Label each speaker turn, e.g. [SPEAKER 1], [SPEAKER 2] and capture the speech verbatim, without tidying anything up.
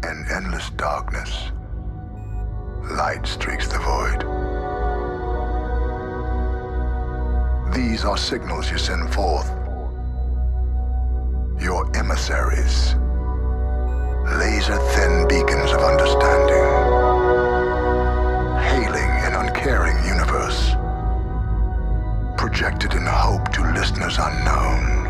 [SPEAKER 1] In endless darkness, light streaks the void. These are signals you send forth. Your emissaries. Laser-thin beacons of understanding. Hailing an uncaring universe. Projected in hope to listeners unknown.